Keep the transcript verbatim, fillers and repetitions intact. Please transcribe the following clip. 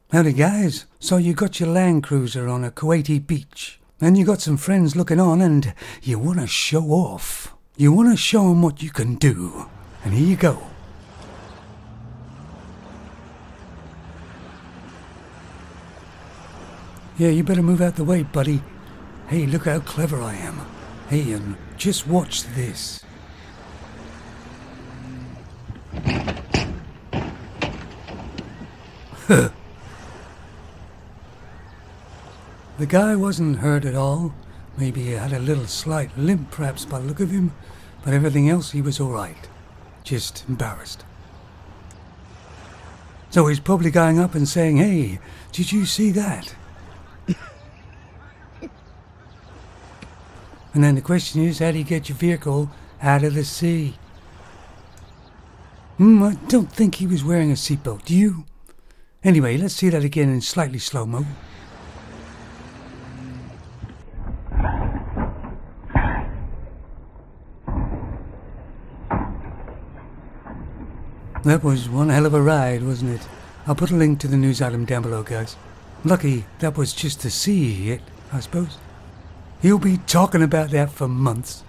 Howdy guys, so you got your Land Cruiser on a Kuwaiti beach, and you got some friends looking on and you want to show off. You want to show them what you can do, and here you go. Yeah, you better move out the way, buddy. Hey, look how clever I am. Hey, and just watch this. Huh. The guy wasn't hurt at all. Maybe he had a little slight limp perhaps by the look of him, but everything else he was alright. Just embarrassed. So he's probably going up and saying, hey, did you see that? And then the question is, how do you get your vehicle out of the sea? Hmm, I don't think he was wearing a seatbelt, do you? Anyway, let's see that again in slightly slow-mo. That was one hell of a ride, wasn't it? I'll put a link to the news item down below, guys. Lucky that was just the sea hit, I suppose. He'll be talking about that for months.